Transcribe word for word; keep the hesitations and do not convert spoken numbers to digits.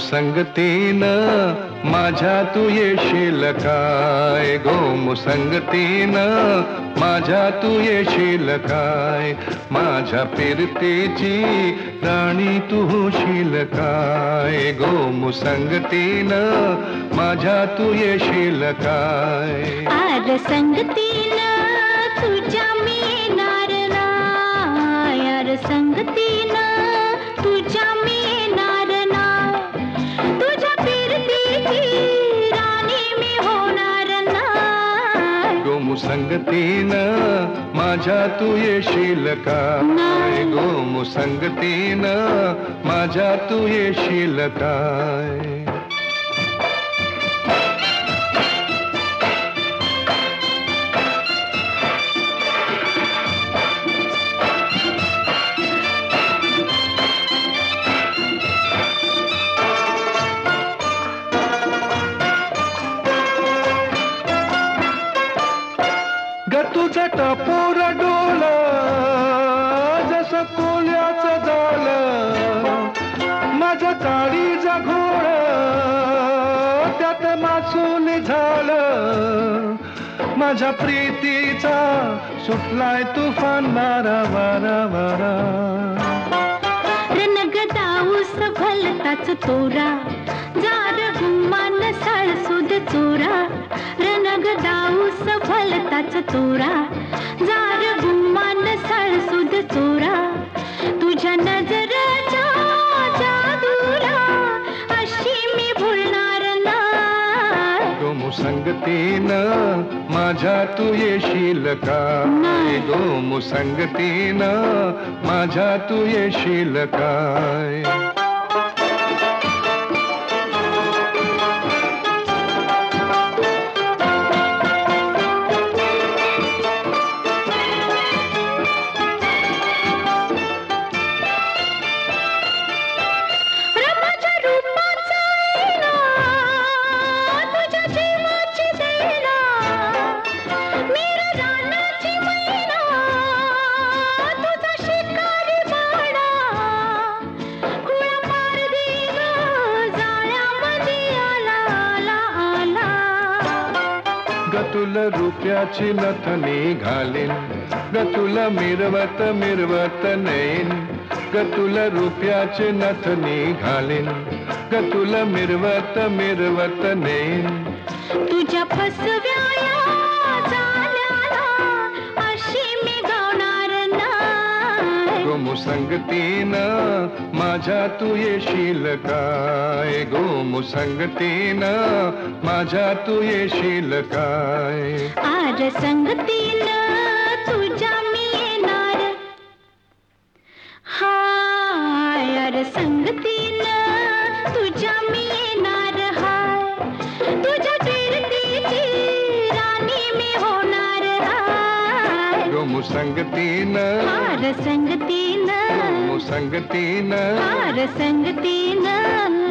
गोमुसंगतीनं माझ्या तू येशील काय, गोमुसंगतीनं माझ्या तू येशील काय, माझ्या फिरतीची राणी तू होशील काय, गोमुसंगतीनं माझ्या तू येशील काय. आर संगतीनं तुझ्या मी येणार नाय, आर संगतीनं तुझ्या मी येणार नाय, तुझ्या फिरतीची राणी मी होणार नाय. गोमुसंगतीनं माझ्या तू येशील काय, गोमुसंगतीनं माझ्या तू येशील काय. ग तुझं टपोर डोल जसं कोल्याचं झालं, माझं काळीचं घोळ त्यात मासून झालं, माझ्या प्रीतीचा सुटलाय तुफान वारा वारा वारा. रणगदाऊस भलताच तोरा, जार गुमान साळसुद चोरा, रणगदाऊस भलताच तोरा, जार गुमान साळसुद चोरा, तुझ्या नजरेच्या जादूला अशी मी भुलणार नाय. गोमुसंगतीनं माझ्या तू येशील काय, गोमुसंगतीनं माझ्या तू येशील काय. ग तुला रुपयाची नथनी घालीन, ग तुला मिरवत मिरवत नेईन, ग तुला रुपयाची नथनी घालीन, ग तुला मिरवत मिरवत नेईन. तुझ्या फसव्या झाल्याला अशी मी गावणार नाय. गोमुसंगतीनं माझ्या तू येशील काय, गोमुसंगतीनं माझ्या तू येशील काय. आर संगतीनं तुझ्या मी येणार, हाय आर संगतीनं तुझ्या मी येणार हाय, तुझ्या फिरतीची राणी मी होणार हाय. गोमुसंगतीनं आर संगतीनं, गोमुसंगतीनं आर संगतीनं